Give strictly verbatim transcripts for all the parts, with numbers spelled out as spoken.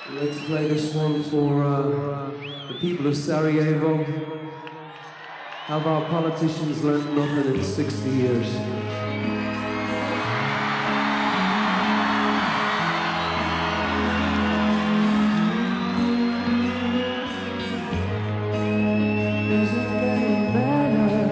Let's play this one for uh, the people of Sarajevo. Have our politicians learnt nothing in sixty years? Is it getting better?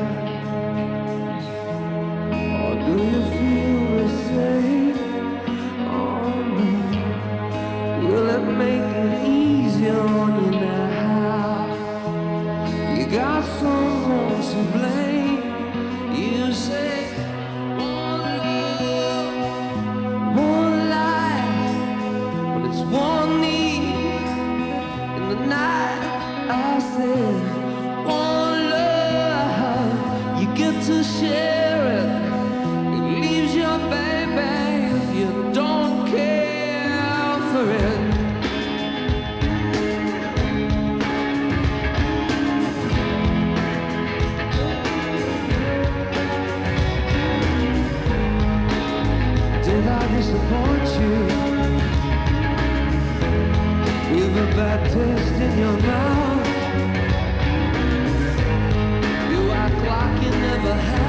Or do you feel the same? Oh no. Will it make it easier on you now? You got someone to blame. You say one love, one life, but it's one need. In the night I said one love, you get to share it. It leaves your baby if you don't care for it. Did I disappoint you with a bad taste in your mouth? You act like you never had.